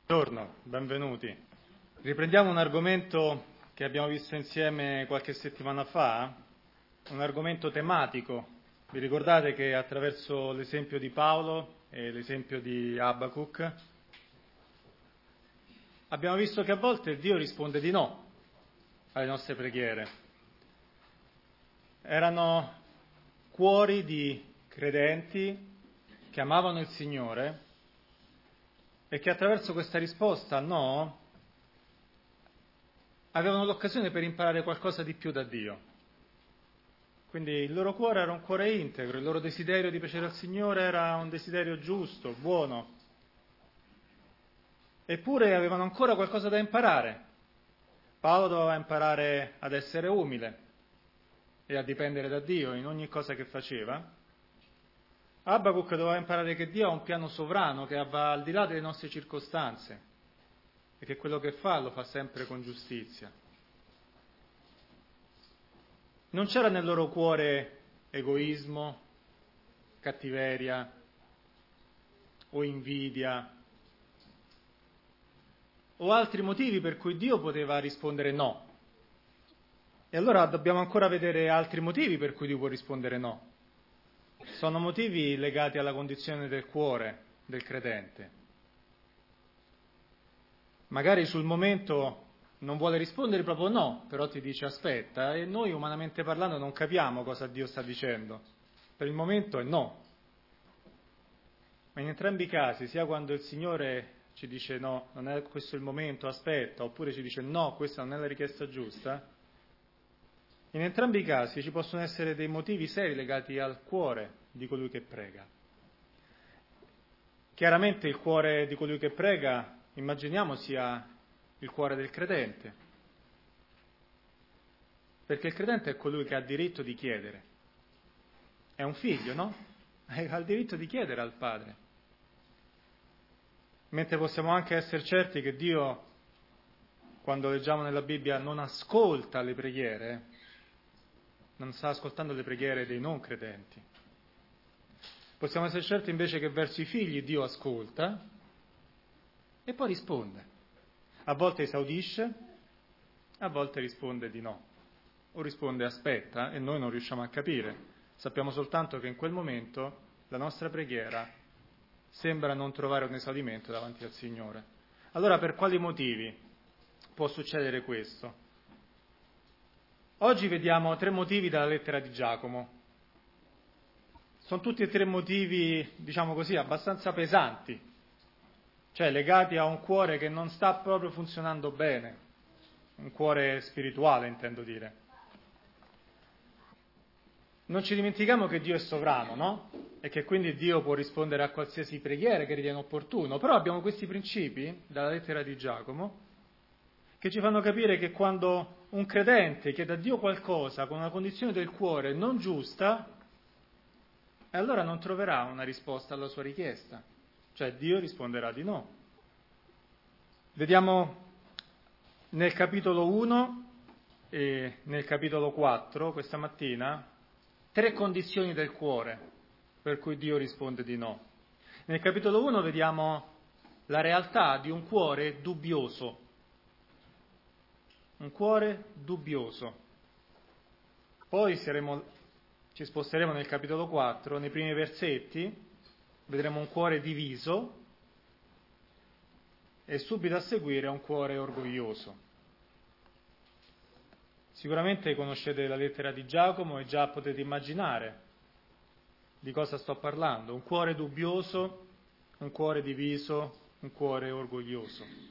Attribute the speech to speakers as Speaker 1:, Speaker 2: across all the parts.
Speaker 1: Buongiorno, benvenuti. Riprendiamo un argomento che abbiamo visto insieme qualche settimana fa, un argomento tematico. Vi ricordate che attraverso l'esempio di Paolo e l'esempio di Abacuc abbiamo visto che a volte Dio risponde di no alle nostre preghiere. Erano cuori di credenti che amavano il Signore e che attraverso questa risposta no avevano l'occasione per imparare qualcosa di più da Dio. Quindi il loro cuore era un cuore integro, il loro desiderio di piacere al Signore era un desiderio giusto, buono. Eppure avevano ancora qualcosa da imparare. Paolo doveva imparare ad essere umile e a dipendere da Dio in ogni cosa che faceva. Abacuc doveva imparare che Dio ha un piano sovrano che va al di là delle nostre circostanze e che quello che fa lo fa sempre con giustizia. Non c'era nel loro cuore egoismo, cattiveria o invidia o altri motivi per cui Dio poteva rispondere no. E allora dobbiamo ancora vedere altri motivi per cui Dio può rispondere no. Sono motivi legati alla condizione del cuore del credente. Magari sul momento non vuole rispondere proprio no, però ti dice aspetta, e noi umanamente parlando non capiamo cosa Dio sta dicendo. Per il momento è no. Ma in entrambi i casi, sia quando il Signore ci dice no, non è questo il momento, aspetta, oppure ci dice no, questa non è la richiesta giusta, in entrambi i casi ci possono essere dei motivi seri legati al cuore di colui che prega. Chiaramente il cuore di colui che prega, immaginiamo, sia il cuore del credente, perché il credente è colui che ha diritto di chiedere. È un figlio, no? Ha il diritto di chiedere al Padre. Mentre possiamo anche essere certi che Dio, quando leggiamo nella Bibbia, non ascolta le preghiere, non sta ascoltando le preghiere dei non credenti. Possiamo essere certi invece che verso i figli Dio ascolta e poi risponde. A volte esaudisce, a volte risponde di no, o risponde aspetta e noi non riusciamo a capire. Sappiamo soltanto che in quel momento la nostra preghiera sembra non trovare un esaudimento davanti al Signore. Allora per quali motivi può succedere questo? Oggi vediamo 3 motivi dalla lettera di Giacomo. Sono tutti e 3 motivi, diciamo così, abbastanza pesanti, cioè legati a un cuore che non sta proprio funzionando bene, un cuore spirituale intendo dire. Non ci dimentichiamo che Dio è sovrano, no? E che quindi Dio può rispondere a qualsiasi preghiera che ritiene opportuno, però abbiamo questi principi dalla lettera di Giacomo che ci fanno capire che quando un credente chiede a Dio qualcosa con una condizione del cuore non giusta, allora non troverà una risposta alla sua richiesta, cioè Dio risponderà di no. Vediamo nel capitolo 1 e nel capitolo 4 questa mattina 3 condizioni del cuore per cui Dio risponde di no. Nel capitolo 1 vediamo la realtà di un cuore dubbioso. Un cuore dubbioso. Poi ci sposteremo nel capitolo 4, nei primi versetti, vedremo un cuore diviso e subito a seguire un cuore orgoglioso. Sicuramente conoscete la lettera di Giacomo e già potete immaginare di cosa sto parlando. Un cuore dubbioso, un cuore diviso, un cuore orgoglioso.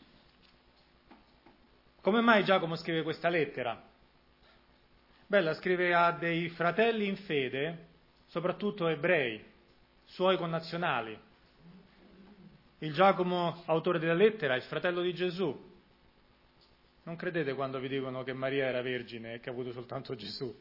Speaker 1: Come mai Giacomo scrive questa lettera? Beh, la scrive a dei fratelli in fede, soprattutto ebrei, suoi connazionali. Il Giacomo, autore della lettera, è il fratello di Gesù. Non credete quando vi dicono che Maria era vergine e che ha avuto soltanto Gesù.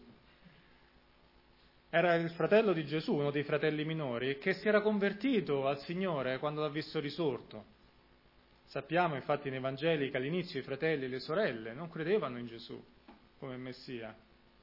Speaker 1: Era il fratello di Gesù, uno dei fratelli minori, che si era convertito al Signore quando l'ha visto risorto. Sappiamo infatti nei Vangeli che all'inizio i fratelli e le sorelle non credevano in Gesù come Messia.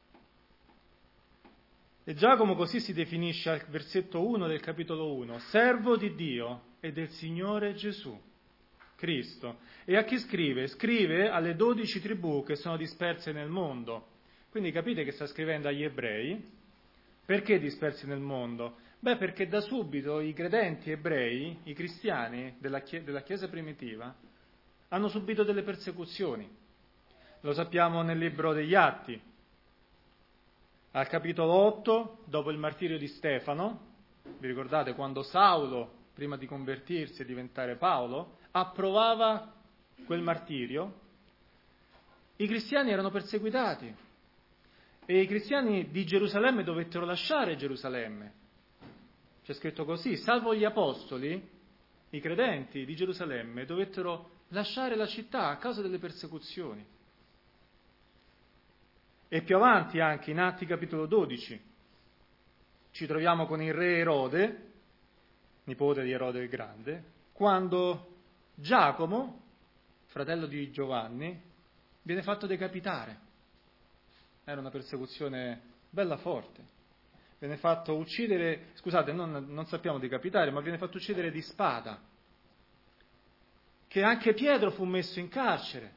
Speaker 1: E Giacomo così si definisce al versetto 1 del capitolo 1, servo di Dio e del Signore Gesù. Cristo. E a chi scrive? Scrive alle 12 tribù che sono disperse nel mondo. Quindi capite che sta scrivendo agli ebrei. Perché dispersi nel mondo? Beh, perché da subito i credenti ebrei, i cristiani della Chiesa primitiva, hanno subito delle persecuzioni. Lo sappiamo nel libro degli Atti. Al capitolo 8, dopo il martirio di Stefano, vi ricordate quando Saulo, prima di convertirsi e diventare Paolo, approvava quel martirio, i cristiani erano perseguitati e i cristiani di Gerusalemme dovettero lasciare Gerusalemme. C'è scritto così: salvo gli apostoli, i credenti di Gerusalemme dovettero lasciare la città a causa delle persecuzioni. E più avanti, anche in Atti capitolo 12, ci troviamo con il re Erode, nipote di Erode il Grande, quando Giacomo, fratello di Giovanni, viene fatto decapitare. Era una persecuzione bella forte. Viene fatto uccidere, scusate, non sappiamo decapitare, ma viene fatto uccidere di spada. Che anche Pietro fu messo in carcere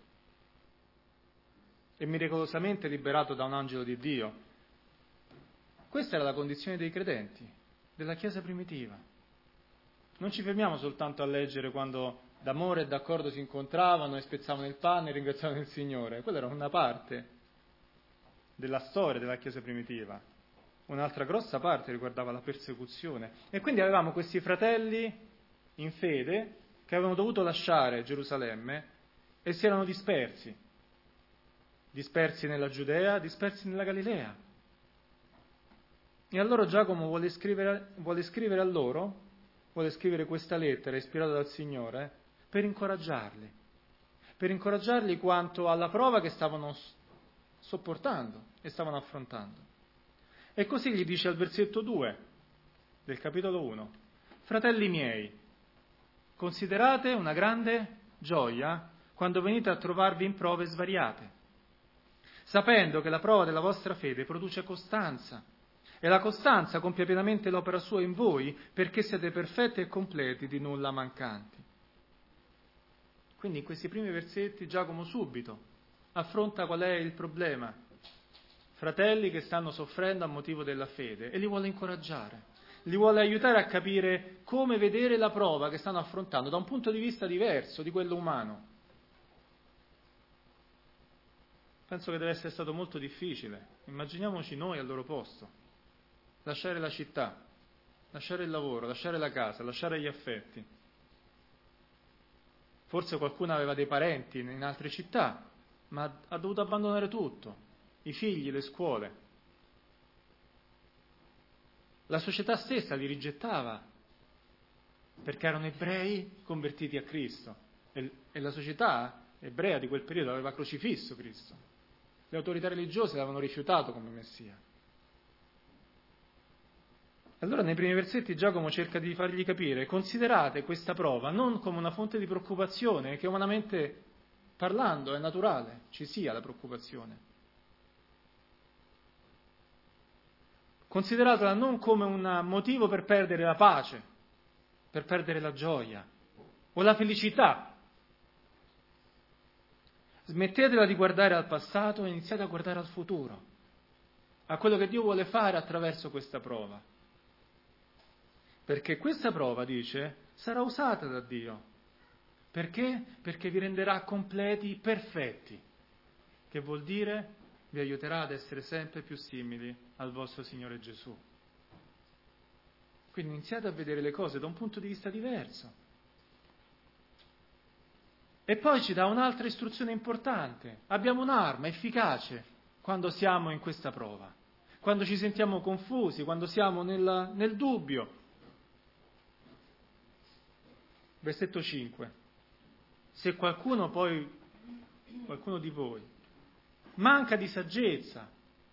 Speaker 1: e miracolosamente liberato da un angelo di Dio. Questa era la condizione dei credenti, della Chiesa primitiva. Non ci fermiamo soltanto a leggere quando d'amore e d'accordo si incontravano e spezzavano il pane e ringraziavano il Signore. Quella era una parte della storia della Chiesa primitiva. Un'altra grossa parte riguardava la persecuzione. E quindi avevamo questi fratelli in fede che avevano dovuto lasciare Gerusalemme e si erano dispersi nella Giudea, dispersi nella Galilea. E allora Giacomo vuole scrivere a loro, vuole scrivere questa lettera ispirata dal Signore per incoraggarli quanto alla prova che stavano sopportando e stavano affrontando. E così gli dice al versetto 2 del capitolo 1: fratelli miei, considerate una grande gioia quando venite a trovarvi in prove svariate, sapendo che la prova della vostra fede produce costanza, e la costanza compie pienamente l'opera sua in voi, perché siete perfetti e completi, di nulla mancanti. Quindi in questi primi versetti Giacomo subito affronta qual è il problema. Fratelli che stanno soffrendo a motivo della fede, e li vuole incoraggiare, li vuole aiutare a capire come vedere la prova che stanno affrontando da un punto di vista diverso di quello umano. Penso che deve essere stato molto difficile. Immaginiamoci noi al loro posto. Lasciare la città, lasciare il lavoro, lasciare la casa, lasciare gli affetti. Forse qualcuno aveva dei parenti in altre città, ma ha dovuto abbandonare tutto. I figli, le scuole. La società stessa li rigettava perché erano ebrei convertiti a Cristo e la società ebrea di quel periodo aveva crocifisso Cristo. Le autorità religiose l'avevano rifiutato come Messia. Allora nei primi versetti Giacomo cerca di fargli capire: considerate questa prova non come una fonte di preoccupazione, che umanamente parlando è naturale, ci sia la preoccupazione. Consideratela non come un motivo per perdere la pace, per perdere la gioia o la felicità. Smettetela di guardare al passato e iniziate a guardare al futuro, a quello che Dio vuole fare attraverso questa prova. Perché questa prova, dice, sarà usata da Dio. Perché? Perché vi renderà completi, perfetti, che vuol dire vi aiuterà ad essere sempre più simili al vostro Signore Gesù. Quindi iniziate a vedere le cose da un punto di vista diverso. E poi ci dà un'altra istruzione importante. Abbiamo un'arma efficace quando siamo in questa prova, quando ci sentiamo confusi, quando siamo nel dubbio. Versetto 5. Se qualcuno di voi manca di saggezza,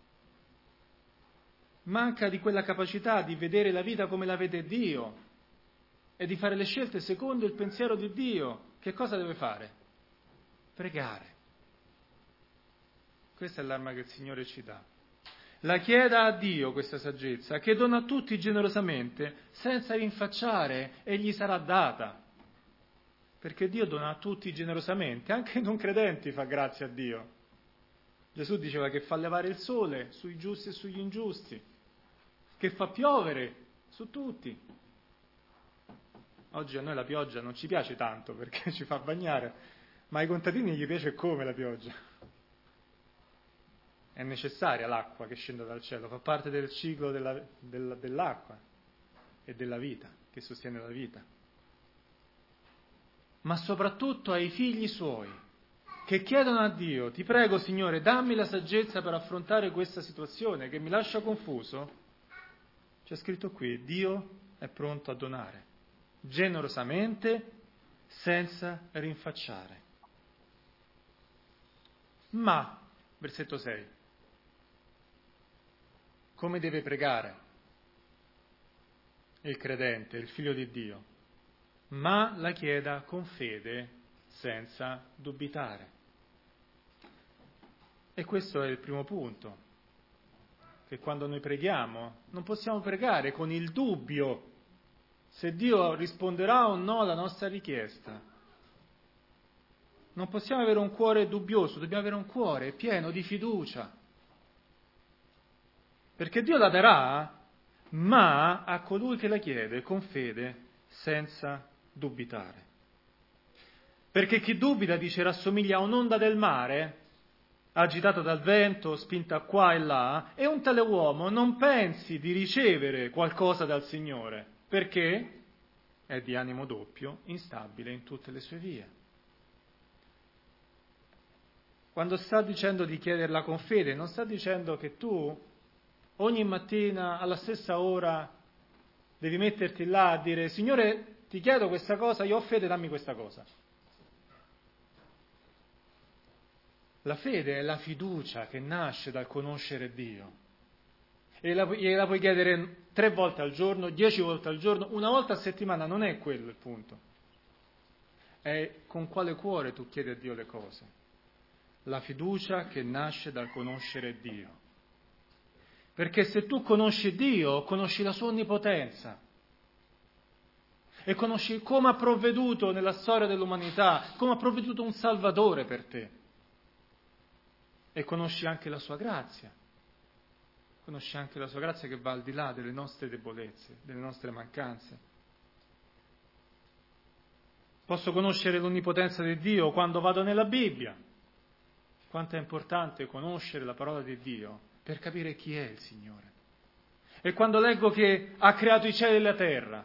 Speaker 1: manca di quella capacità di vedere la vita come la vede Dio e di fare le scelte secondo il pensiero di Dio, che cosa deve fare? Pregare. Questa è l'arma che il Signore ci dà. La chieda a Dio questa saggezza, che dona a tutti generosamente, senza rinfacciare, e gli sarà data. perché Dio dona a tutti generosamente, anche ai non credenti fa grazia a Dio. Gesù diceva che fa levare il sole sui giusti e sugli ingiusti, che fa piovere su tutti. Oggi a noi la pioggia non ci piace tanto perché ci fa bagnare, ma ai contadini gli piace come la pioggia. È necessaria l'acqua che scende dal cielo, fa parte del ciclo dell'acqua e della vita, che sostiene la vita. Ma soprattutto ai figli suoi, che chiedono a Dio: ti prego Signore, dammi la saggezza per affrontare questa situazione che mi lascia confuso. C'è scritto qui: Dio è pronto a donare, generosamente, senza rinfacciare. Ma, versetto 6, come deve pregare il credente, il figlio di Dio? Ma la chieda con fede, senza dubitare. E questo è il primo punto, che quando noi preghiamo non possiamo pregare con il dubbio se Dio risponderà o no alla nostra richiesta. Non possiamo avere un cuore dubbioso, dobbiamo avere un cuore pieno di fiducia. Perché Dio la darà, ma a colui che la chiede con fede, senza dubitare. Perché chi dubita, dice, rassomiglia a un'onda del mare, agitata dal vento, spinta qua e là, e un tale uomo non pensi di ricevere qualcosa dal Signore, perché è di animo doppio, instabile in tutte le sue vie. Quando sta dicendo di chiederla con fede, non sta dicendo che tu ogni mattina alla stessa ora devi metterti là a dire: Signore, ti chiedo questa cosa, io ho fede, dammi questa cosa. La fede è la fiducia che nasce dal conoscere Dio. E la puoi chiedere 3 volte al giorno, 10 volte al giorno, una volta a settimana, non è quello il punto. È con quale cuore tu chiedi a Dio le cose. La fiducia che nasce dal conoscere Dio. Perché se tu conosci Dio, conosci la sua onnipotenza e conosci come ha provveduto nella storia dell'umanità, come ha provveduto un Salvatore per te. E conosci anche la sua grazia. Conosci anche la sua grazia che va al di là delle nostre debolezze, delle nostre mancanze. Posso conoscere l'onnipotenza di Dio quando vado nella Bibbia. Quanto è importante conoscere la parola di Dio per capire chi è il Signore. E quando leggo che ha creato i cieli e la terra,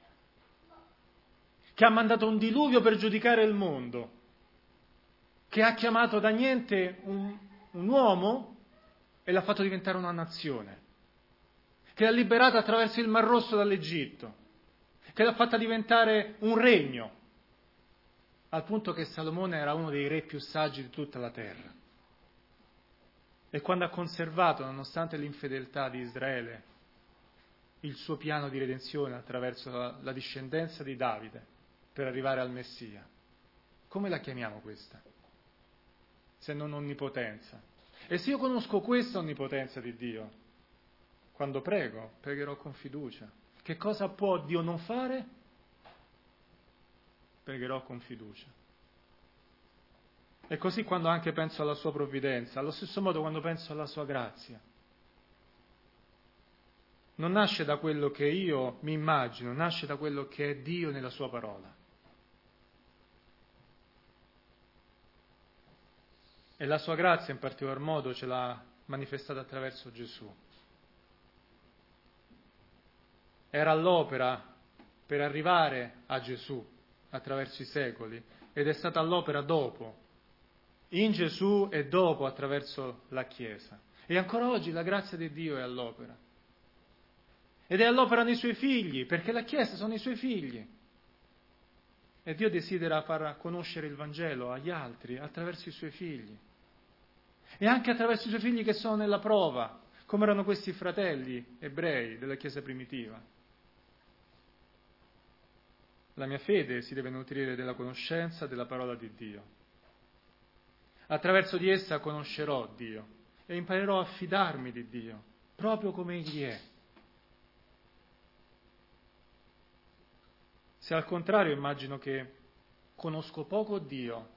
Speaker 1: che ha mandato un diluvio per giudicare il mondo, che ha chiamato da niente un uomo e l'ha fatto diventare una nazione, che l'ha liberata attraverso il Mar Rosso dall'Egitto, che l'ha fatta diventare un regno, al punto che Salomone era uno dei re più saggi di tutta la terra. E quando ha conservato, nonostante l'infedeltà di Israele, il suo piano di redenzione attraverso la discendenza di Davide per arrivare al Messia, come la chiamiamo questa? Se non onnipotenza. E se io conosco questa onnipotenza di Dio, quando prego, pregherò con fiducia. Che cosa può Dio non fare? Pregherò con fiducia. E così quando anche penso alla sua provvidenza, allo stesso modo quando penso alla sua grazia. Non nasce da quello che io mi immagino, nasce da quello che è Dio nella sua parola. E la sua grazia in particolar modo ce l'ha manifestata attraverso Gesù. Era all'opera per arrivare a Gesù attraverso i secoli ed è stata all'opera dopo, in Gesù e dopo attraverso la Chiesa. E ancora oggi la grazia di Dio è all'opera. Ed è all'opera nei Suoi figli, perché la Chiesa sono i Suoi figli. E Dio desidera far conoscere il Vangelo agli altri attraverso i Suoi figli. E anche attraverso i Suoi figli che sono nella prova, come erano questi fratelli ebrei della Chiesa primitiva. La mia fede si deve nutrire della conoscenza della parola di Dio. Attraverso di essa conoscerò Dio e imparerò a fidarmi di Dio, proprio come Egli è. Se al contrario immagino che conosco poco Dio,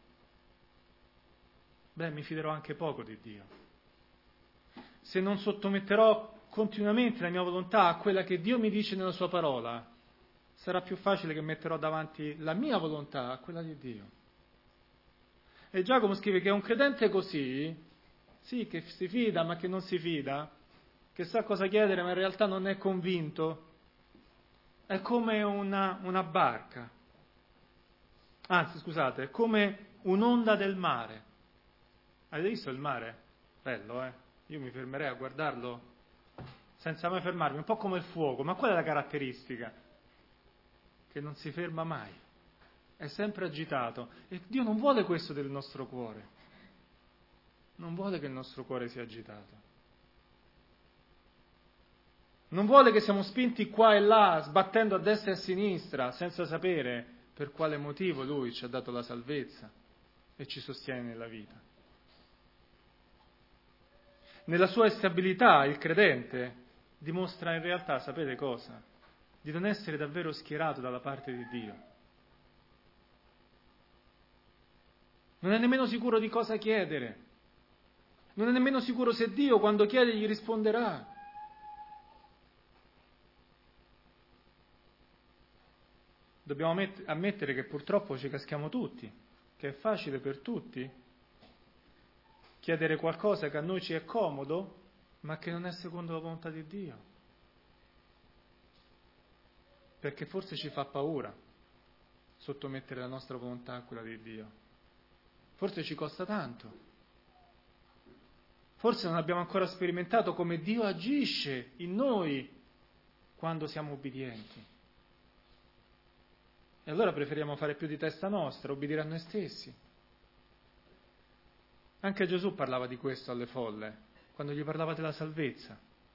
Speaker 1: mi fiderò anche poco di Dio. Se non sottometterò continuamente la mia volontà a quella che Dio mi dice nella sua parola, sarà più facile che metterò davanti la mia volontà a quella di Dio. E Giacomo scrive che un credente così, sì, che si fida ma che non si fida, che sa cosa chiedere ma in realtà non è convinto, è come una barca. Anzi, scusate, è come un'onda del mare. Avete visto il mare? Bello, eh? Io mi fermerei a guardarlo senza mai fermarmi, un po' come il fuoco, ma qual è la caratteristica? Che non si ferma mai, è sempre agitato. E Dio non vuole questo del nostro cuore, non vuole che il nostro cuore sia agitato. Non vuole che siamo spinti qua e là, sbattendo a destra e a sinistra, senza sapere per quale motivo Lui ci ha dato la salvezza e ci sostiene nella vita. Nella sua instabilità il credente dimostra in realtà, sapete cosa? Di non essere davvero schierato dalla parte di Dio. Non è nemmeno sicuro di cosa chiedere. Non è nemmeno sicuro se Dio, quando chiede, gli risponderà. Dobbiamo ammettere che purtroppo ci caschiamo tutti, che è facile per tutti chiedere qualcosa che a noi ci è comodo, ma che non è secondo la volontà di Dio. Perché forse ci fa paura sottomettere la nostra volontà a quella di Dio. Forse ci costa tanto. Forse non abbiamo ancora sperimentato come Dio agisce in noi quando siamo ubbidienti. E allora preferiamo fare più di testa nostra, obbedire a noi stessi. Anche Gesù parlava di questo alle folle, quando gli parlava della salvezza.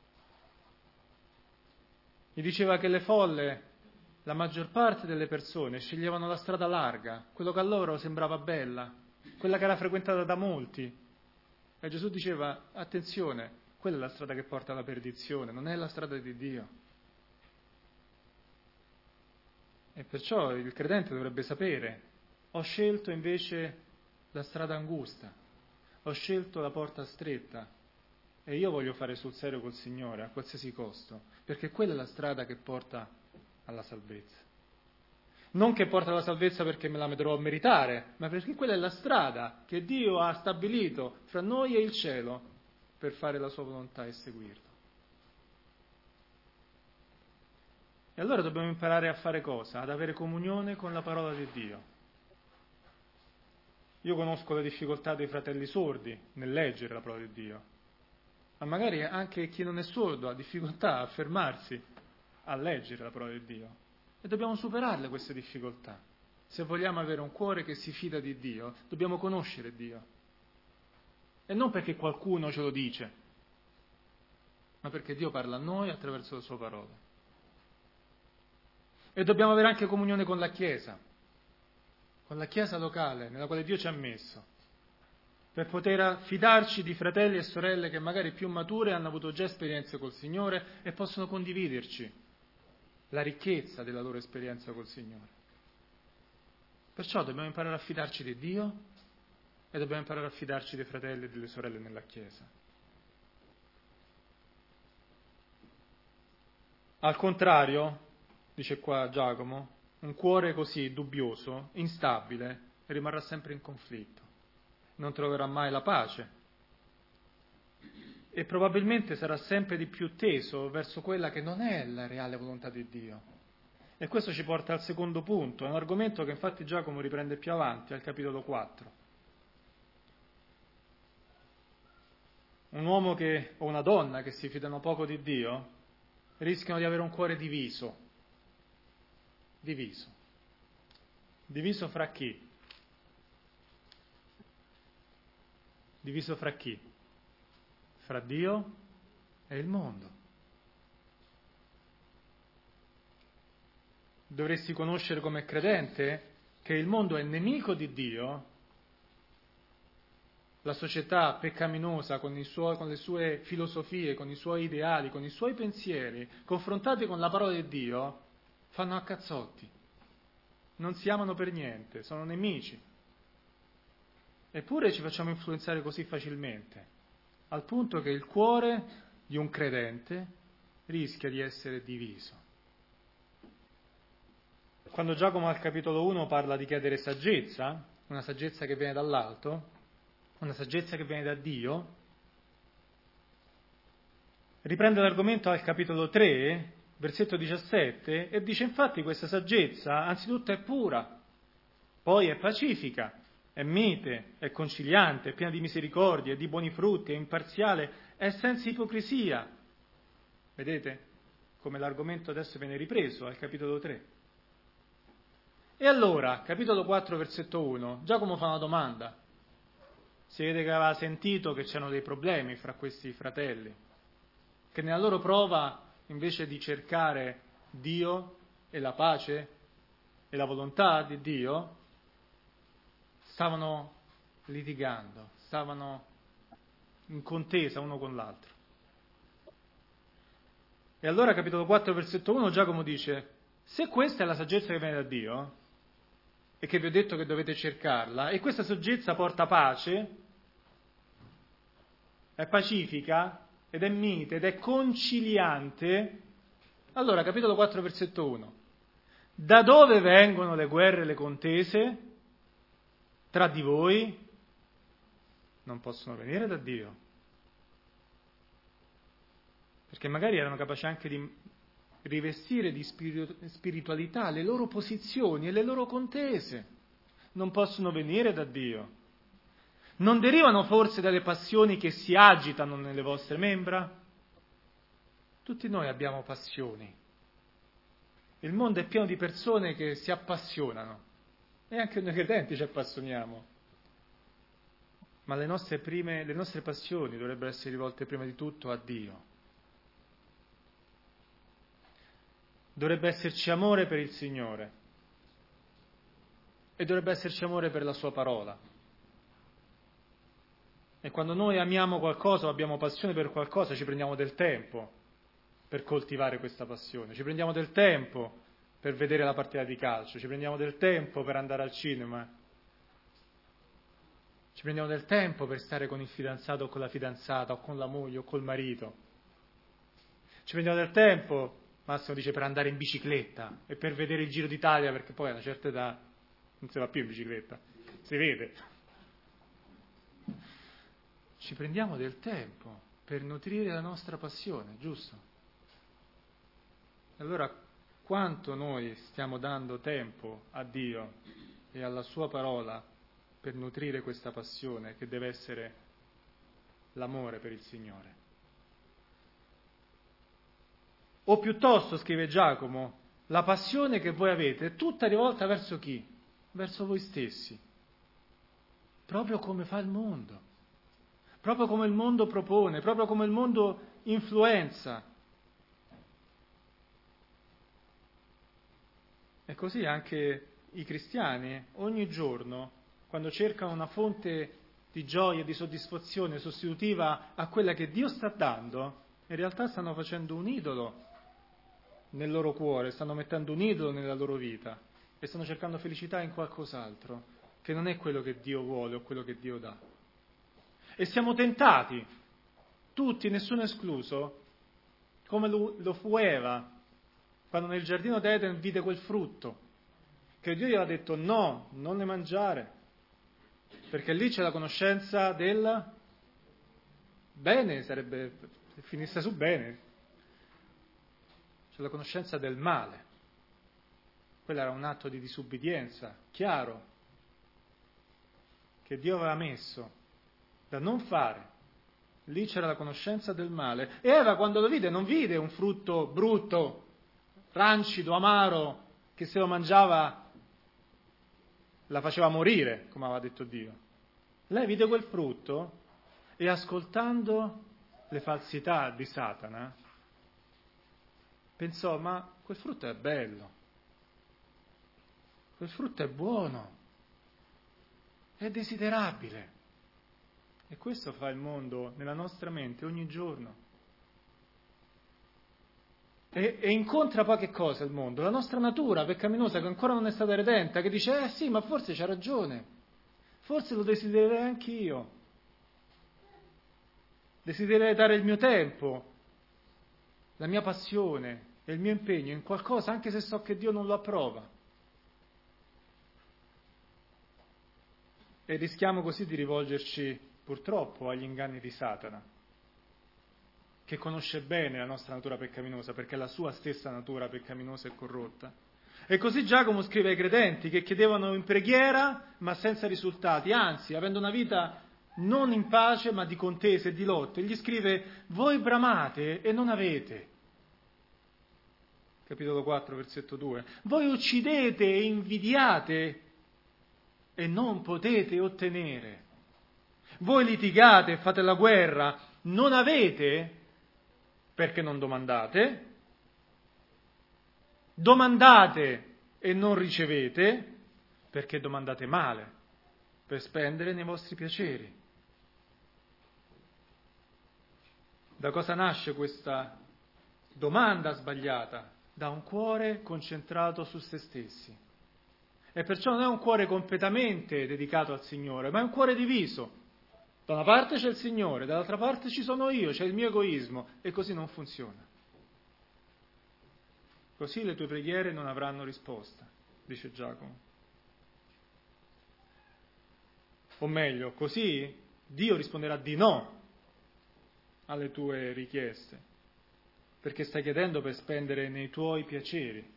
Speaker 1: Gli diceva che le folle, la maggior parte delle persone, sceglievano la strada larga, quello che a loro sembrava bella, quella che era frequentata da molti. E Gesù diceva, attenzione, quella è la strada che porta alla perdizione, non è la strada di Dio. E perciò il credente dovrebbe sapere, ho scelto invece la strada angusta, ho scelto la porta stretta e io voglio fare sul serio col Signore a qualsiasi costo, perché quella è la strada che porta alla salvezza. Non che porta alla salvezza perché me la dovrò meritare, ma perché quella è la strada che Dio ha stabilito fra noi e il cielo per fare la sua volontà e seguirlo. E allora dobbiamo imparare a fare cosa? Ad avere comunione con la parola di Dio. Io conosco le difficoltà dei fratelli sordi nel leggere la parola di Dio, ma magari anche chi non è sordo ha difficoltà a fermarsi a leggere la parola di Dio. E dobbiamo superarle queste difficoltà. Se vogliamo avere un cuore che si fida di Dio, dobbiamo conoscere Dio. E non perché qualcuno ce lo dice, ma perché Dio parla a noi attraverso la sua parola. E dobbiamo avere anche comunione con la Chiesa locale nella quale Dio ci ha messo, per poter fidarci di fratelli e sorelle che magari più mature hanno avuto già esperienze col Signore e possono condividerci la ricchezza della loro esperienza col Signore. Perciò dobbiamo imparare a fidarci di Dio e dobbiamo imparare a fidarci dei fratelli e delle sorelle nella Chiesa. Al contrario, dice qua Giacomo, un cuore così dubbioso, instabile, rimarrà sempre in conflitto, non troverà mai la pace e probabilmente sarà sempre di più teso verso quella che non è la reale volontà di Dio. E questo ci porta al secondo punto, è un argomento che infatti Giacomo riprende più avanti, al capitolo 4. Un uomo o una donna che si fidano poco di Dio rischiano di avere un cuore diviso. Diviso fra chi? Diviso fra chi? Fra Dio e il mondo. Dovresti conoscere come credente che il mondo è nemico di Dio, la società peccaminosa con le sue filosofie, con i suoi ideali, con i suoi pensieri, confrontati con la parola di Dio, fanno a cazzotti. non si amano per niente, sono nemici. Eppure ci facciamo influenzare così facilmente, al punto che il cuore di un credente rischia di essere diviso. Quando Giacomo al capitolo 1 parla di chiedere saggezza, una saggezza che viene dall'alto, una saggezza che viene da Dio, riprende l'argomento al capitolo 3, versetto 17, e dice infatti questa saggezza anzitutto è pura, poi è pacifica, è mite, è conciliante, è piena di misericordia, è di buoni frutti, è imparziale, è senza ipocrisia. Vedete come l'argomento adesso viene ripreso al capitolo 3. E allora, capitolo 4, versetto 1, Giacomo fa una domanda. Si vede che aveva sentito che c'erano dei problemi fra questi fratelli, che nella loro prova, invece di cercare Dio e la pace e la volontà di Dio, stavano litigando, stavano in contesa uno con l'altro. E allora, capitolo 4, versetto 1, Giacomo dice, se questa è la saggezza che viene da Dio, e che vi ho detto che dovete cercarla, e questa saggezza porta pace, è pacifica, ed è mite, ed è conciliante, allora, capitolo 4, versetto 1, da dove vengono le guerre e le contese tra di voi? Non possono venire da Dio. Perché magari erano capaci anche di rivestire di spiritualità le loro posizioni e le loro contese. Non possono venire da Dio. Non derivano forse dalle passioni che si agitano nelle vostre membra? Tutti noi abbiamo passioni. Il mondo è pieno di persone che si appassionano. E anche noi credenti ci appassioniamo. Ma le nostre passioni dovrebbero essere rivolte prima di tutto a Dio. Dovrebbe esserci amore per il Signore e dovrebbe esserci amore per la Sua parola. E quando noi amiamo qualcosa o abbiamo passione per qualcosa, ci prendiamo del tempo per coltivare questa passione, ci prendiamo del tempo per vedere la partita di calcio, ci prendiamo del tempo per andare al cinema, ci prendiamo del tempo per stare con il fidanzato o con la fidanzata o con la moglie o col marito, ci prendiamo del tempo, Massimo dice, per andare in bicicletta e per vedere il Giro d'Italia, perché poi a una certa età non si va più in bicicletta, si vede. Ci prendiamo del tempo per nutrire la nostra passione, giusto? Allora, quanto noi stiamo dando tempo a Dio e alla Sua parola per nutrire questa passione che deve essere l'amore per il Signore? O piuttosto, scrive Giacomo, la passione che voi avete è tutta rivolta verso chi? Verso voi stessi. Proprio come fa il mondo. Proprio come il mondo propone, proprio come il mondo influenza. E così anche i cristiani, ogni giorno, quando cercano una fonte di gioia e di soddisfazione sostitutiva a quella che Dio sta dando, in realtà stanno facendo un idolo nel loro cuore, stanno mettendo un idolo nella loro vita e stanno cercando felicità in qualcos'altro, che non è quello che Dio vuole o quello che Dio dà. E siamo tentati, tutti, nessuno escluso, come lo fu Eva, quando nel giardino d'Eden vide quel frutto, che Dio gli aveva detto no, non ne mangiare, perché lì c'è la conoscenza del bene, sarebbe, se finisse su bene, c'è la conoscenza del male. Quello era un atto di disubbidienza, chiaro, che Dio aveva messo da non fare. Lì c'era la conoscenza del male. E Eva, quando lo vide, non vide un frutto brutto, rancido, amaro, che se lo mangiava la faceva morire, come aveva detto Dio. Lei vide quel frutto e, ascoltando le falsità di Satana, pensò, ma quel frutto è bello, quel frutto è buono, è desiderabile. E questo fa il mondo nella nostra mente ogni giorno. E incontra poi che cosa il mondo? La nostra natura peccaminosa che ancora non è stata redenta, che dice, sì, ma forse c'ha ragione, forse lo desidererei anch'io, desidererei dare il mio tempo, la mia passione e il mio impegno in qualcosa, anche se so che Dio non lo approva. E rischiamo così di rivolgerci, purtroppo, agli inganni di Satana, che conosce bene la nostra natura peccaminosa, perché è la sua stessa natura peccaminosa e corrotta. E così Giacomo scrive ai credenti che chiedevano in preghiera, ma senza risultati, anzi, avendo una vita non in pace, ma di contese e di lotte. Gli scrive, voi bramate e non avete. Capitolo 4, versetto 2. Voi uccidete e invidiate e non potete ottenere. Voi litigate e fate la guerra, non avete perché non domandate, domandate e non ricevete perché domandate male, per spendere nei vostri piaceri. Da cosa nasce questa domanda sbagliata? Da un cuore concentrato su se stessi. E perciò non è un cuore completamente dedicato al Signore, ma è un cuore diviso. Da una parte c'è il Signore, dall'altra parte ci sono io, c'è il mio egoismo, e così non funziona. Così le tue preghiere non avranno risposta, dice Giacomo. O meglio, così Dio risponderà di no alle tue richieste, perché stai chiedendo per spendere nei tuoi piaceri.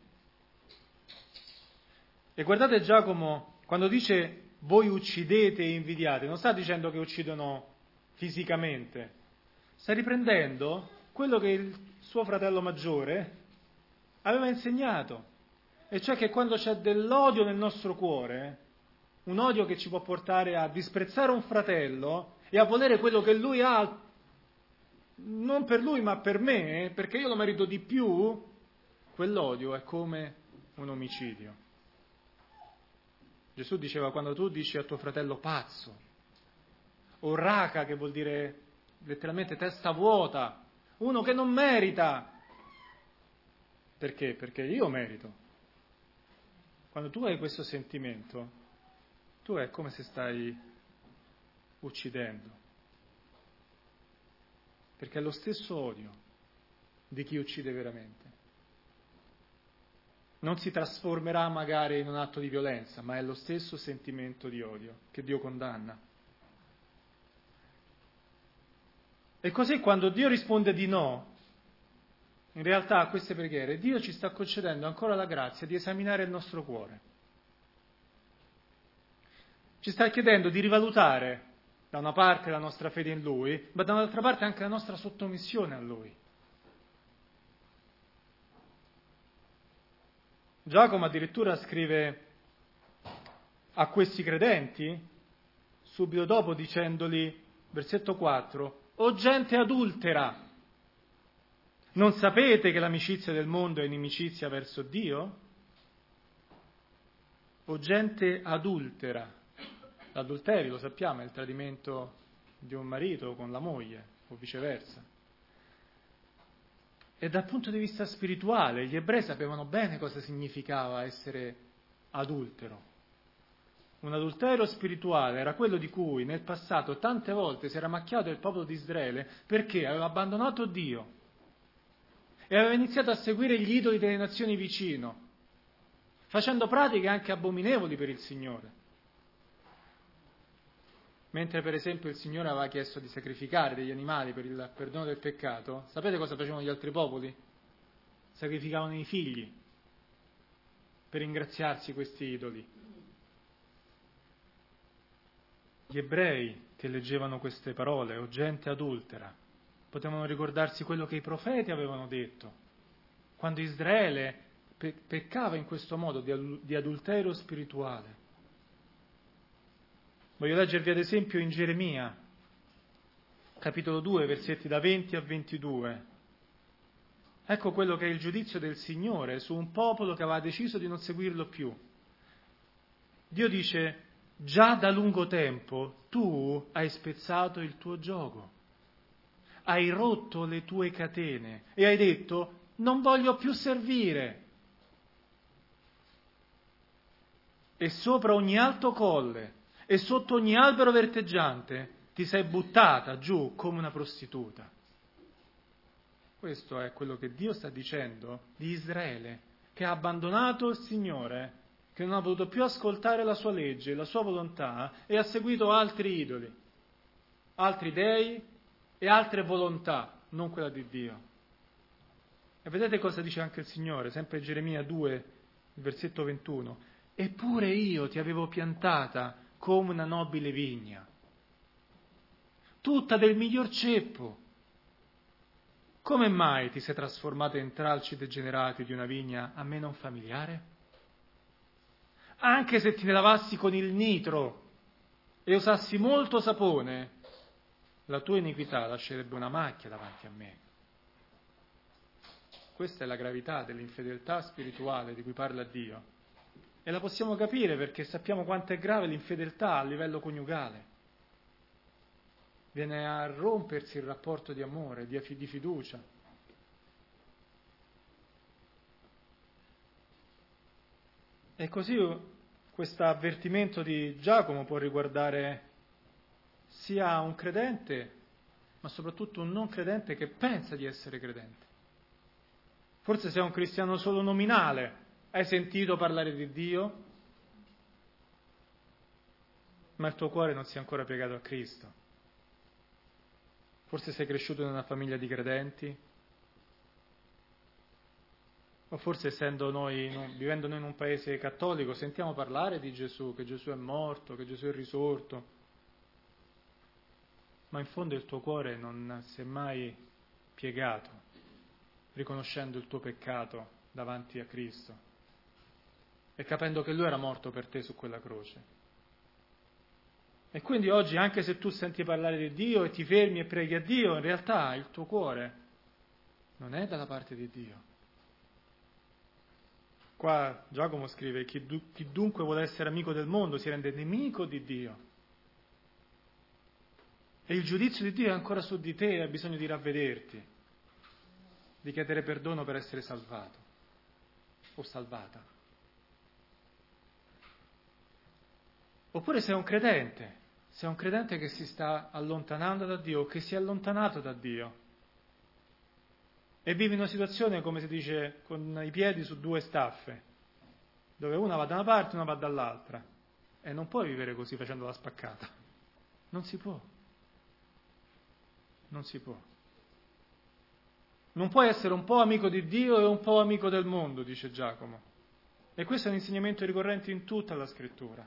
Speaker 1: E guardate Giacomo, quando dice voi uccidete e invidiate, non sta dicendo che uccidono fisicamente, sta riprendendo quello che il suo fratello maggiore aveva insegnato, e cioè che quando c'è dell'odio nel nostro cuore, un odio che ci può portare a disprezzare un fratello e a volere quello che lui ha, non per lui ma per me, perché io lo merito di più, quell'odio è come un omicidio. Gesù diceva, quando tu dici a tuo fratello pazzo, o raca, che vuol dire letteralmente testa vuota, uno che non merita. Perché? Perché io merito. Quando tu hai questo sentimento, tu è come se stai uccidendo. Perché è lo stesso odio di chi uccide veramente. Non si trasformerà magari in un atto di violenza, ma è lo stesso sentimento di odio che Dio condanna. E così quando Dio risponde di no, in realtà a queste preghiere, Dio ci sta concedendo ancora la grazia di esaminare il nostro cuore. Ci sta chiedendo di rivalutare da una parte la nostra fede in Lui, ma da un'altra parte anche la nostra sottomissione a Lui. Giacomo addirittura scrive a questi credenti, subito dopo dicendoli, versetto 4, o gente adultera, non sapete che l'amicizia del mondo è inimicizia verso Dio? O gente adultera. L'adulterio, lo sappiamo, è il tradimento di un marito con la moglie, o viceversa. E dal punto di vista spirituale, gli ebrei sapevano bene cosa significava essere adultero. Un adulterio spirituale era quello di cui nel passato tante volte si era macchiato il popolo di Israele perché aveva abbandonato Dio e aveva iniziato a seguire gli idoli delle nazioni vicino, facendo pratiche anche abominevoli per il Signore. Mentre per esempio il Signore aveva chiesto di sacrificare degli animali per il perdono del peccato, sapete cosa facevano gli altri popoli? Sacrificavano i figli per ringraziarsi questi idoli. Gli ebrei che leggevano queste parole, o gente adultera, potevano ricordarsi quello che i profeti avevano detto, quando Israele peccava in questo modo di adulterio spirituale. Voglio leggervi ad esempio in Geremia, capitolo 2, versetti da 20 a 22. Ecco quello che è il giudizio del Signore su un popolo che aveva deciso di non seguirlo più. Dio dice, già da lungo tempo tu hai spezzato il tuo giogo, hai rotto le tue catene e hai detto, non voglio più servire. E sopra ogni alto colle e sotto ogni albero verteggiante ti sei buttata giù come una prostituta. Questo è quello che Dio sta dicendo di Israele, che ha abbandonato il Signore, che non ha voluto più ascoltare la sua legge, la sua volontà, e ha seguito altri idoli, altri dei e altre volontà, non quella di Dio. E vedete cosa dice anche il Signore, sempre Geremia 2, il versetto 21. Eppure io ti avevo piantata come una nobile vigna, tutta del miglior ceppo. Come mai ti sei trasformata in tralci degenerati di una vigna a me non familiare? Anche se ti lavassi con il nitro e usassi molto sapone, la tua iniquità lascerebbe una macchia davanti a me. Questa è la gravità dell'infedeltà spirituale di cui parla Dio. E la possiamo capire perché sappiamo quanto è grave l'infedeltà a livello coniugale. Viene a rompersi il rapporto di amore, di fiducia. E così questo avvertimento di Giacomo può riguardare sia un credente, ma soprattutto un non credente che pensa di essere credente. Forse sei un cristiano solo nominale, hai sentito parlare di Dio, ma il tuo cuore non si è ancora piegato a Cristo. Forse sei cresciuto in una famiglia di credenti, o forse vivendo noi in un paese cattolico, sentiamo parlare di Gesù, che Gesù è morto, che Gesù è risorto, ma in fondo il tuo cuore non si è mai piegato, riconoscendo il tuo peccato davanti a Cristo e capendo che Lui era morto per te su quella croce. E quindi oggi, anche se tu senti parlare di Dio e ti fermi e preghi a Dio, in realtà il tuo cuore non è dalla parte di Dio. Qua Giacomo scrive: chi dunque vuole essere amico del mondo si rende nemico di Dio. E il giudizio di Dio è ancora su di te e hai bisogno di ravvederti, di chiedere perdono per essere salvato o salvata. Oppure sei un credente che si sta allontanando da Dio, che si è allontanato da Dio e vivi in una situazione, come si dice, con i piedi su due staffe, dove una va da una parte e una va dall'altra, e non puoi vivere così facendo la spaccata. Non si può. Non si può. Non puoi essere un po' amico di Dio e un po' amico del mondo, dice Giacomo. E questo è un insegnamento ricorrente in tutta la Scrittura.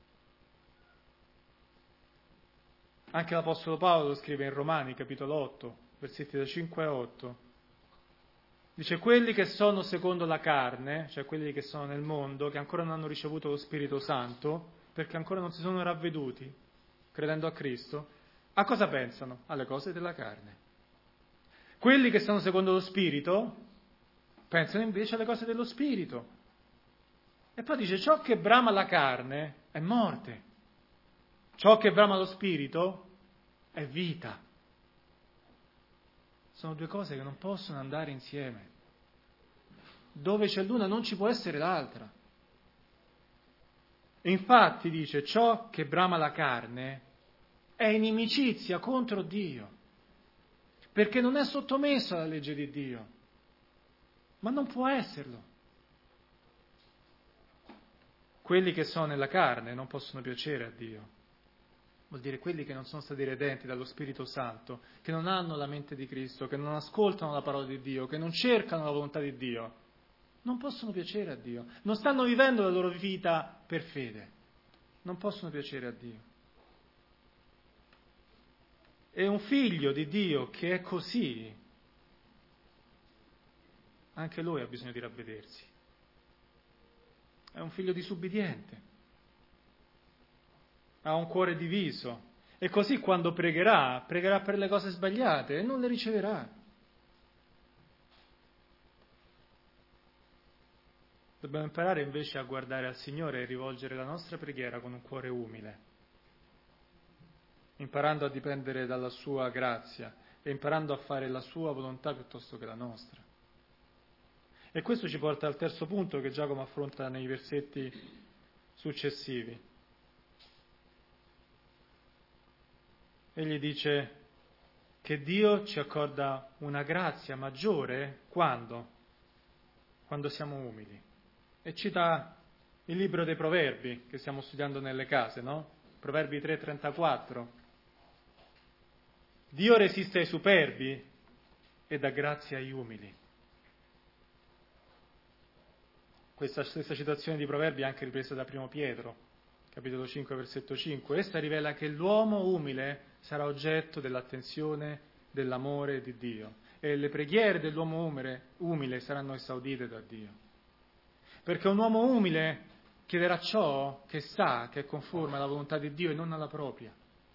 Speaker 1: Anche l'Apostolo Paolo lo scrive in Romani, capitolo 8, versetti da 5 a 8. Dice: quelli che sono secondo la carne, cioè quelli che sono nel mondo, che ancora non hanno ricevuto lo Spirito Santo, perché ancora non si sono ravveduti, credendo a Cristo, a cosa pensano? Alle cose della carne. Quelli che sono secondo lo Spirito pensano invece alle cose dello Spirito. E poi dice: ciò che brama la carne è morte. Ciò che brama lo Spirito è vita. Sono due cose che non possono andare insieme. Dove c'è l'una non ci può essere l'altra. E infatti dice: ciò che brama la carne è inimicizia contro Dio, perché non è sottomesso alla legge di Dio, ma non può esserlo. Quelli che sono nella carne non possono piacere a Dio. Vuol dire quelli che non sono stati redenti dallo Spirito Santo, che non hanno la mente di Cristo, che non ascoltano la parola di Dio, che non cercano la volontà di Dio, non possono piacere a Dio. Non stanno vivendo la loro vita per fede. Non possono piacere a Dio. E un figlio di Dio che è così, anche lui ha bisogno di ravvedersi. È un figlio disubbidiente. Ha un cuore diviso e così quando pregherà per le cose sbagliate e non le riceverà. Dobbiamo imparare invece a guardare al Signore e rivolgere la nostra preghiera con un cuore umile, imparando a dipendere dalla sua grazia e imparando a fare la sua volontà piuttosto che la nostra. E questo ci porta al terzo punto che Giacomo affronta nei versetti successivi. Egli dice che Dio ci accorda una grazia maggiore quando? Quando siamo umili. E cita il libro dei Proverbi che stiamo studiando nelle case, no? Proverbi 3,34. Dio resiste ai superbi e dà grazia agli umili. Questa stessa citazione di Proverbi è anche ripresa da 1 Pietro, capitolo 5, versetto 5. Essa rivela che l'uomo umile sarà oggetto dell'attenzione, dell'amore di Dio e le preghiere dell'uomo umile saranno esaudite da Dio. Perché un uomo umile chiederà ciò che sa che è conforme alla volontà di Dio e non alla propria.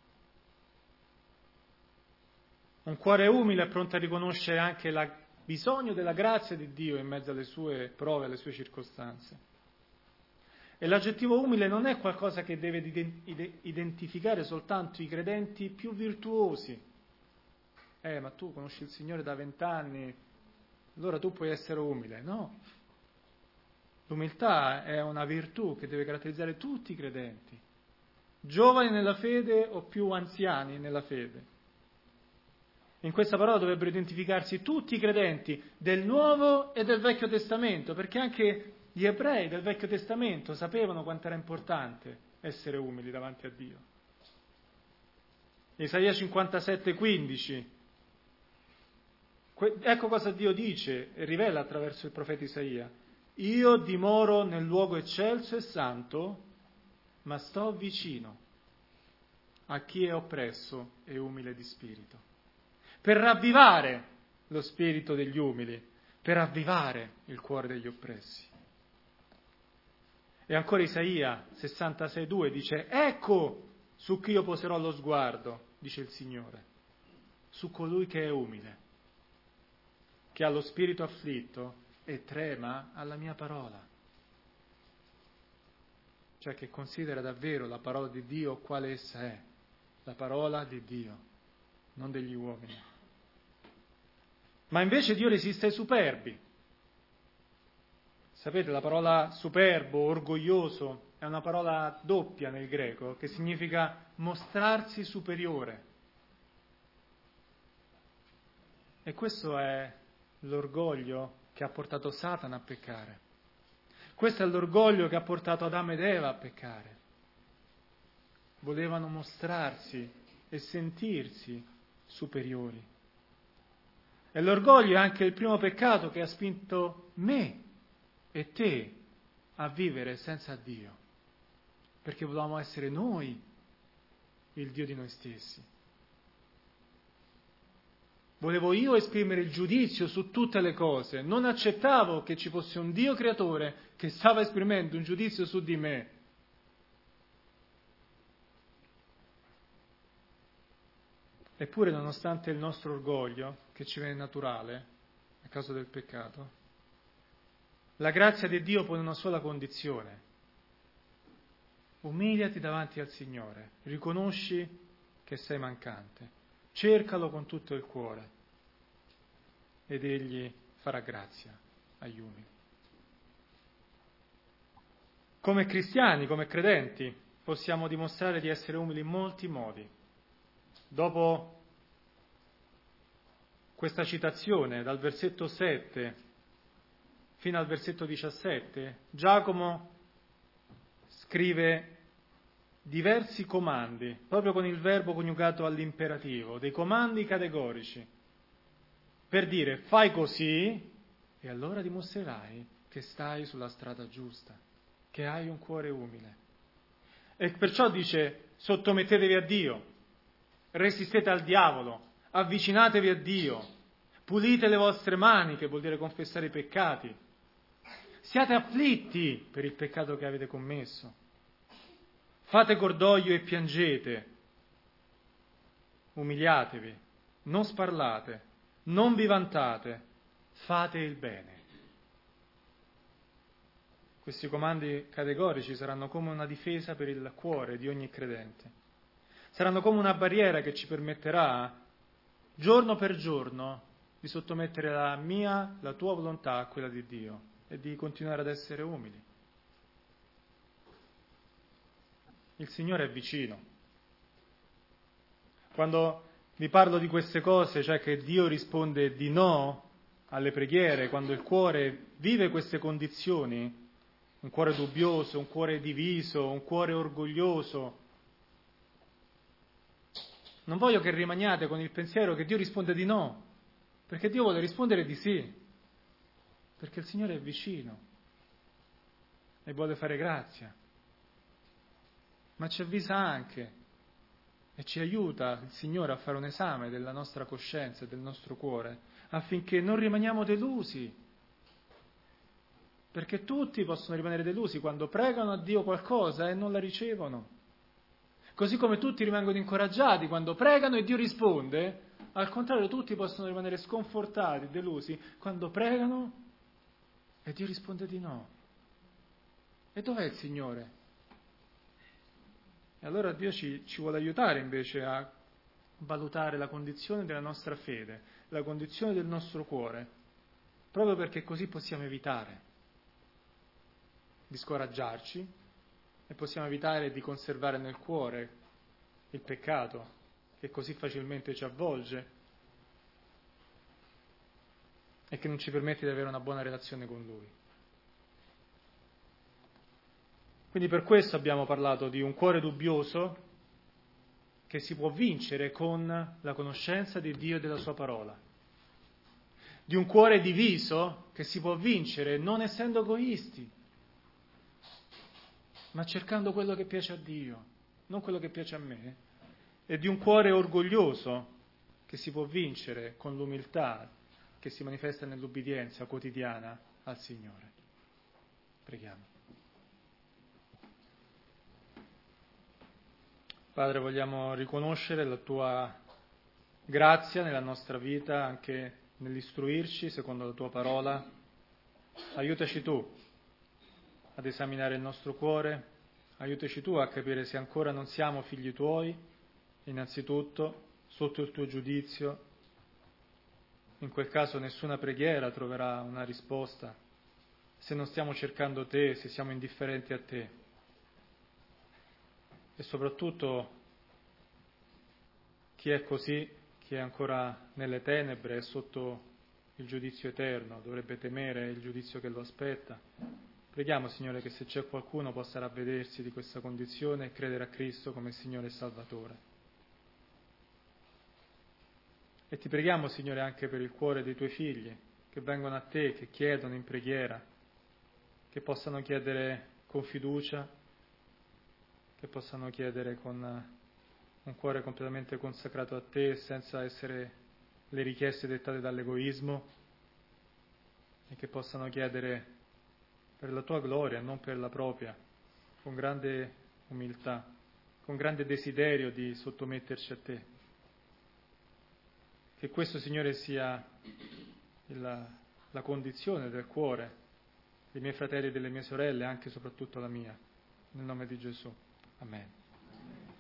Speaker 1: Un cuore umile è pronto a riconoscere anche il bisogno della grazia di Dio in mezzo alle sue prove, alle sue circostanze. E l'aggettivo umile non è qualcosa che deve identificare soltanto i credenti più virtuosi. Ma tu conosci il Signore da 20 anni, allora tu puoi essere umile. No. L'umiltà è una virtù che deve caratterizzare tutti i credenti, giovani nella fede o più anziani nella fede. In questa parola dovrebbero identificarsi tutti i credenti del Nuovo e del Vecchio Testamento, perché anche gli ebrei del Vecchio Testamento sapevano quanto era importante essere umili davanti a Dio. Isaia 57,15. Ecco cosa Dio dice e rivela attraverso il profeta Isaia. Io dimoro nel luogo eccelso e santo, ma sto vicino a chi è oppresso e umile di spirito, per ravvivare lo spirito degli umili, per ravvivare il cuore degli oppressi. E ancora Isaia 66,2 dice, ecco su chi io poserò lo sguardo, dice il Signore, su colui che è umile, che ha lo spirito afflitto e trema alla mia parola. Cioè che considera davvero la parola di Dio quale essa è, la parola di Dio, non degli uomini. Ma invece Dio resiste ai superbi. Sapete, la parola superbo, orgoglioso, è una parola doppia nel greco, che significa mostrarsi superiore. E questo è l'orgoglio che ha portato Satana a peccare. Questo è l'orgoglio che ha portato Adamo ed Eva a peccare. Volevano mostrarsi e sentirsi superiori. E l'orgoglio è anche il primo peccato che ha spinto me e te a vivere senza Dio, perché volevamo essere noi il Dio di noi stessi. Volevo io esprimere il giudizio su tutte le cose, non accettavo che ci fosse un Dio creatore che stava esprimendo un giudizio su di me. Eppure, nonostante il nostro orgoglio, che ci viene naturale, a causa del peccato, la grazia di Dio pone una sola condizione. Umiliati davanti al Signore, riconosci che sei mancante, cercalo con tutto il cuore ed Egli farà grazia agli umili. Come cristiani, come credenti, possiamo dimostrare di essere umili in molti modi. Dopo questa citazione dal versetto 7 fino al versetto 17, Giacomo scrive diversi comandi, proprio con il verbo coniugato all'imperativo, dei comandi categorici, per dire fai così e allora dimostrerai che stai sulla strada giusta, che hai un cuore umile. E perciò dice sottomettetevi a Dio, resistete al diavolo, avvicinatevi a Dio, pulite le vostre mani, che vuol dire confessare i peccati, siate afflitti per il peccato che avete commesso, fate cordoglio e piangete, umiliatevi, non sparlate, non vi vantate, fate il bene. Questi comandi categorici saranno come una difesa per il cuore di ogni credente. Saranno come una barriera che ci permetterà, giorno per giorno, di sottomettere la tua volontà a quella di Dio e di continuare ad essere umili. Il Signore è vicino. Quando vi parlo di queste cose, cioè che Dio risponde di no alle preghiere, quando il cuore vive queste condizioni, un cuore dubbioso, un cuore diviso, un cuore orgoglioso, non voglio che rimaniate con il pensiero che Dio risponde di no, perché Dio vuole rispondere di sì, perché il Signore è vicino e vuole fare grazia, ma ci avvisa anche e ci aiuta il Signore a fare un esame della nostra coscienza e del nostro cuore, affinché non rimaniamo delusi, perché tutti possono rimanere delusi quando pregano a Dio qualcosa e non la ricevono. Così come tutti rimangono incoraggiati quando pregano e Dio risponde, al contrario tutti possono rimanere sconfortati, delusi, quando pregano e Dio risponde di no. E dov'è il Signore? E allora Dio ci vuole aiutare invece a valutare la condizione della nostra fede, la condizione del nostro cuore, proprio perché così possiamo evitare di scoraggiarci e possiamo evitare di conservare nel cuore il peccato che così facilmente ci avvolge e che non ci permette di avere una buona relazione con Lui. Quindi per questo abbiamo parlato di un cuore dubbioso che si può vincere con la conoscenza di Dio e della Sua parola, di un cuore diviso che si può vincere non essendo egoisti, ma cercando quello che piace a Dio, non quello che piace a me, e di un cuore orgoglioso che si può vincere con l'umiltà che si manifesta nell'ubbidienza quotidiana al Signore. Preghiamo. Padre, vogliamo riconoscere la Tua grazia nella nostra vita, anche nell'istruirci secondo la Tua parola. Aiutaci Tu ad esaminare il nostro cuore, aiutaci Tu a capire se ancora non siamo figli Tuoi, innanzitutto, sotto il Tuo giudizio. In quel caso nessuna preghiera troverà una risposta se non stiamo cercando Te, se siamo indifferenti a Te. E soprattutto chi è così, chi è ancora nelle tenebre e sotto il giudizio eterno, dovrebbe temere il giudizio che lo aspetta. Preghiamo, Signore, che se c'è qualcuno possa ravvedersi di questa condizione e credere a Cristo come Signore e Salvatore. E ti preghiamo, Signore, anche per il cuore dei Tuoi figli, che vengono a Te, che chiedono in preghiera, che possano chiedere con fiducia, che possano chiedere con un cuore completamente consacrato a Te, senza essere le richieste dettate dall'egoismo, e che possano chiedere per la Tua gloria, non per la propria, con grande umiltà, con grande desiderio di sottometterci a Te. Che questo, Signore, sia la condizione del cuore dei miei fratelli e delle mie sorelle, anche e soprattutto la mia. Nel nome di Gesù. Amen.